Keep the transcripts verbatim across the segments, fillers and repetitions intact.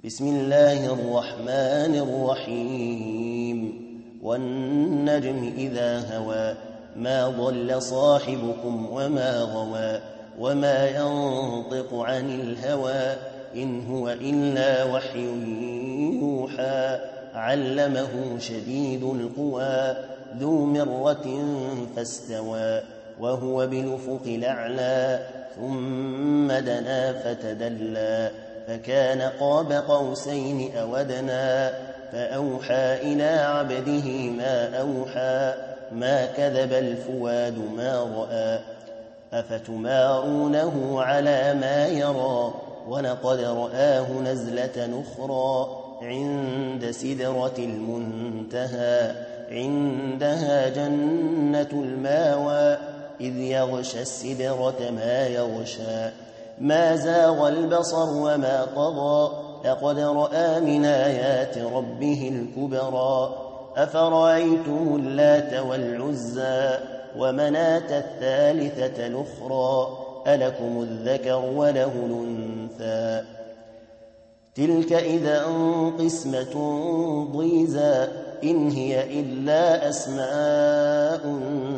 بسم الله الرحمن الرحيم والنجم إذا هوى ما ضل صاحبكم وما غوى وما ينطق عن الهوى إن هو إلا وحي يوحى علمه شديد القوى ذو مرة فاستوى وهو بالأفق الأعلى ثم دنا فتدلى فكان قاب قوسين أو أدنى فأوحى إلى عبده ما أوحى ما كذب الفؤاد ما رأى أفتمارونه على ما يرى ولقد رآه نزلة أخرى عند سدرة المنتهى عندها جنة الماوى إذ يغشى السدرة ما يغشى ما زاغ البصر وما طغى لقد رأى من آيات ربه الكبرى أفرأيتم اللات والعزى ومناة الثالثة الأخرى ألكم الذكر وله الأنثى تلك إذا قسمة ضيزى إن هي إلا أسماء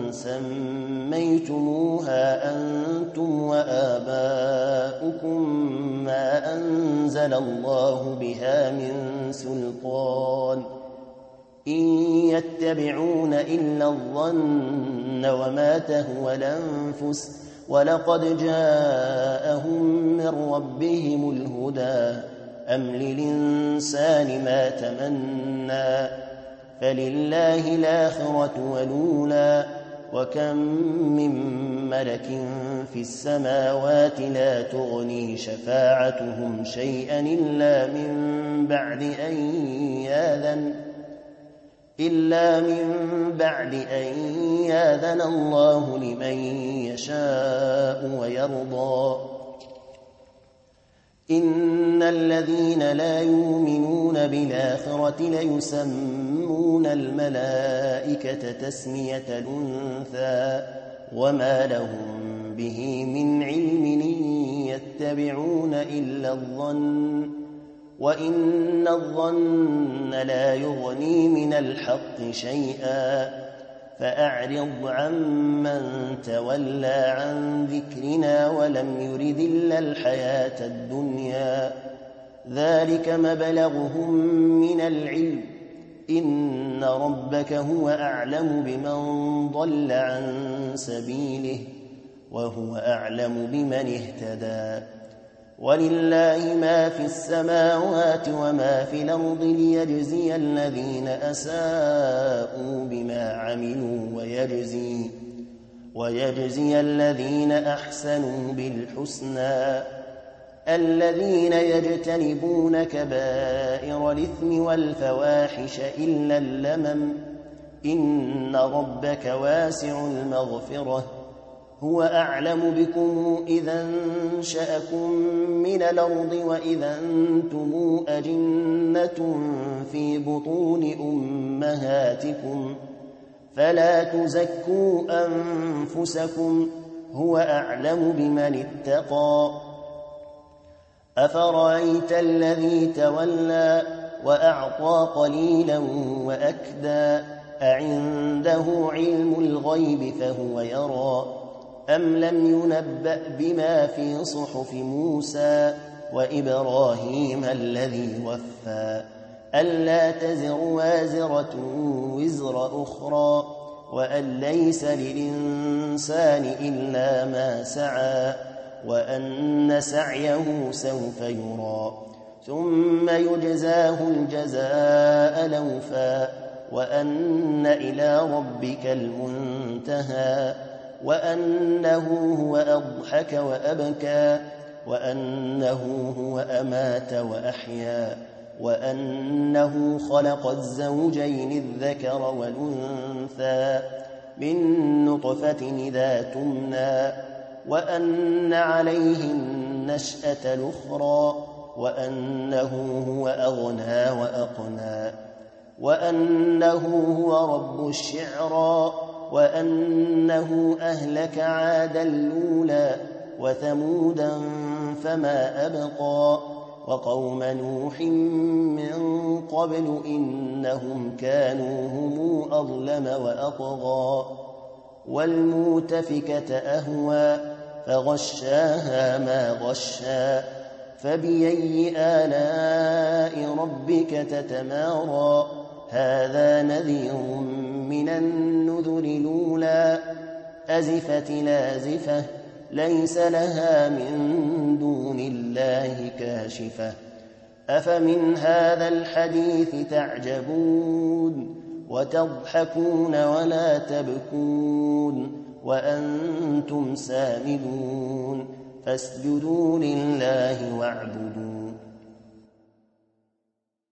سميتموها أنتم وآباؤكم ما أنزل الله بها من سلطان إن يتبعون إلا الظن وما تهوى الأنفس ولقد جاءهم من ربهم الهدى أم للإنسان ما تمنى فلله الآخرة والأولى وكم من ملك في السماوات لا تغني شفاعتهم شيئا إلا من بعد أن يأذن إلا من بعد أن يأذن الله لمن يشاء ويرضى إن الذين لا يؤمنون بالآخرة ليسمون الملائكة تسمية الأنثى وما لهم به من علم يتبعون إلا الظن وإن الظن لا يغني من الحق شيئا فأعرض عمن تولى عن ذكرنا ولم يرد إلا الحياة الدنيا ذلك مبلغهم من العلم إن ربك هو أعلم بمن ضل عن سبيله وهو أعلم بمن اهتدى ولله ما في السماوات وما في الأرض ليجزي الذين أساءوا بما عملوا ويجزي, ويجزي الذين أحسنوا بالحسنى الذين يجتنبون كبائر الإثم والفواحش إلا اللمم إن ربك واسع المغفرة هو أعلم بكم إذا انشأكم من الأرض وإذا أنتم أجنة في بطون أمهاتكم فلا تزكوا أنفسكم هو أعلم بمن اتقى أفرأيت الذي تولى وأعطى قليلا وأكدى أعنده علم الغيب فهو يرى أم لم ينبأ بما في صحف موسى وإبراهيم الذي وفى ألا تزر وازرة وزر أخرى وأن ليس للإنسان إلا ما سعى وأن سعيه سوف يرى ثم يجزاه الجزاء الأوفى وأن إلى ربك المنتهى وأنه هو أضحك وأبكى وأنه هو أمات وأحيا وأنه خلق الزوجين الذكر والأنثى من نطفة إذا تمنى وأن عليه النشأة الأخرى وأنه هو أغنى وأقنى وأنه هو رب الشعرى وأنه أهلك عادا الأولى وثمودا فما أبقى وقوم نوح من قبل إنهم كانوا هم أظلم وأطغى والمؤتفكة أهوى فغشاها ما غشا فبأي آلاء ربك تتمارى هذا نذير من النذر الأولى أزفت لازفة ليس لها من دون الله كاشفة أفمن هذا الحديث تعجبون وتضحكون ولا تبكون وأنتم سامدون فاسجدوا لله واعبدوا